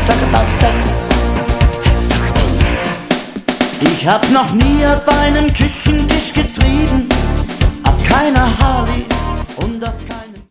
talk about sex. Let's talk about sex. Ich hab noch nie auf einem Küchentisch getrieben, auf keiner Harley und auf keiner